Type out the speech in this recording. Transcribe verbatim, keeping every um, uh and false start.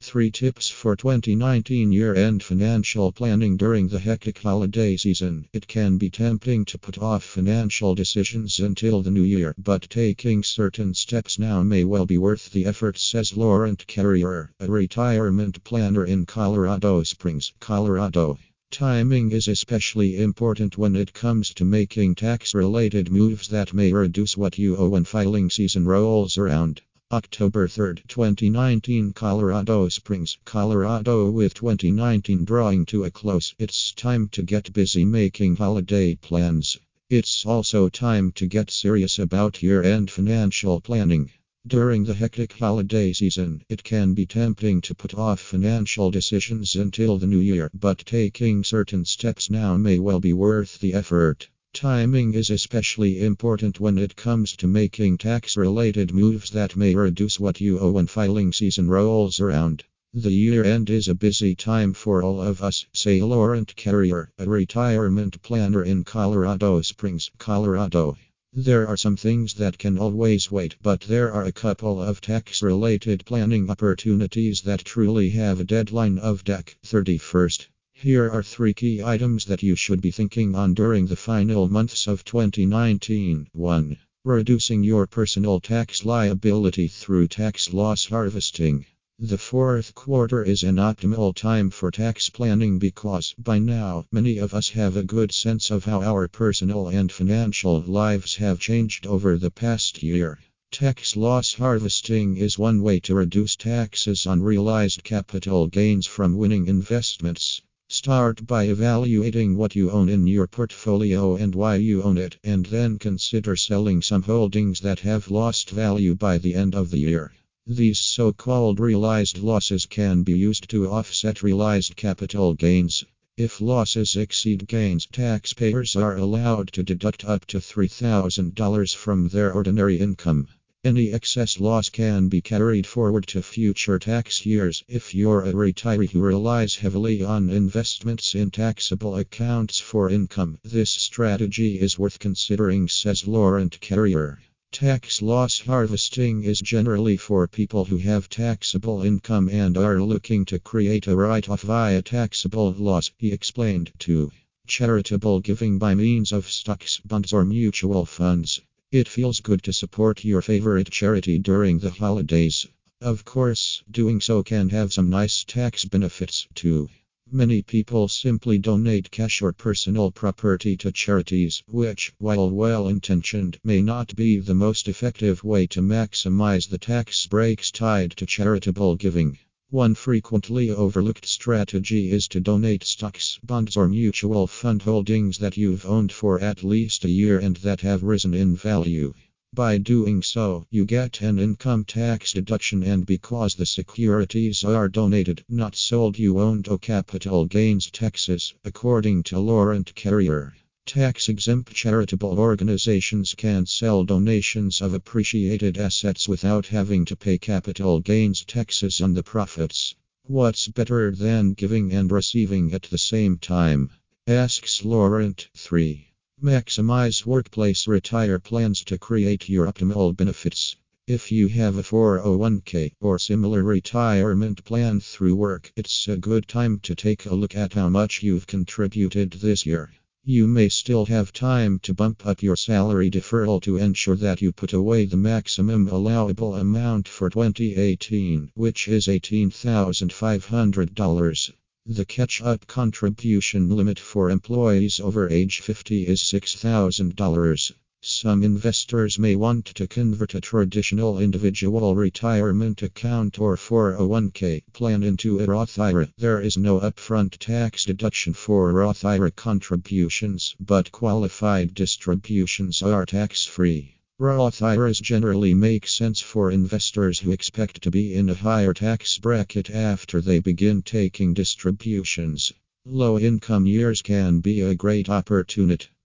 Three tips for twenty nineteen year-end financial planning during the hectic holiday season. It can be tempting to put off financial decisions until the new year, but taking certain steps now may well be worth the effort, says Laurent Carrier, a retirement planner in Colorado Springs, Colorado. Timing is especially important when it comes to making tax-related moves that may reduce what you owe when filing season rolls around. October third, twenty nineteen, Colorado Springs, Colorado. With twenty nineteen drawing to a close, it's time to get busy making holiday plans. It's also time to get serious about year-end financial planning. During the hectic holiday season, it can be tempting to put off financial decisions until the new year, but taking certain steps now may well be worth the effort. Timing is especially important when it comes to making tax-related moves that may reduce what you owe when filing season rolls around. The year-end is a busy time for all of us, say Laurent Carrier, a retirement planner in Colorado Springs, Colorado. There are some things that can always wait, but there are a couple of tax-related planning opportunities that truly have a deadline of December thirty-first. Here are three key items that you should be thinking on during the final months of twenty nineteen. one. Reducing your personal tax liability through tax loss harvesting. The fourth quarter is an optimal time for tax planning because, by now, many of us have a good sense of how our personal and financial lives have changed over the past year. Tax loss harvesting is one way to reduce taxes on realized capital gains from winning investments. Start by evaluating what you own in your portfolio and why you own it, and then consider selling some holdings that have lost value by the end of the year. These so-called realized losses can be used to offset realized capital gains. If losses exceed gains, taxpayers are allowed to deduct up to three thousand dollars from their ordinary income. Any excess loss can be carried forward to future tax years if you're a retiree who relies heavily on investments in taxable accounts for income. This strategy is worth considering, says Laurent Carrier. Tax loss harvesting is generally for people who have taxable income and are looking to create a write-off via taxable loss, he explained. two. Charitable giving by means of stocks, bonds, or mutual funds. It feels good to support your favorite charity during the holidays. Of course, doing so can have some nice tax benefits too. Many people simply donate cash or personal property to charities, which, while well-intentioned, may not be the most effective way to maximize the tax breaks tied to charitable giving. One frequently overlooked strategy is to donate stocks, bonds, or mutual fund holdings that you've owned for at least a year and that have risen in value. By doing so, you get an income tax deduction, and because the securities are donated, not sold, you won't owe capital gains taxes, according to Laurent Carrier. Tax-exempt charitable organizations can sell donations of appreciated assets without having to pay capital gains taxes on the profits. What's better than giving and receiving at the same time? Asks Laurent. three. Maximize workplace retire plans to create your optimal benefits. If you have a four oh one k or similar retirement plan through work, it's a good time to take a look at how much you've contributed this year. You may still have time to bump up your salary deferral to ensure that you put away the maximum allowable amount for twenty eighteen, which is eighteen thousand five hundred dollars. The catch-up contribution limit for employees over age fifty is six thousand dollars. Some investors may want to convert a traditional individual retirement account or four oh one k plan into a Roth I R A. There is no upfront tax deduction for Roth I R A contributions, but qualified distributions are tax-free. Roth I R As generally make sense for investors who expect to be in a higher tax bracket after they begin taking distributions. Low-income years can be a great opportunity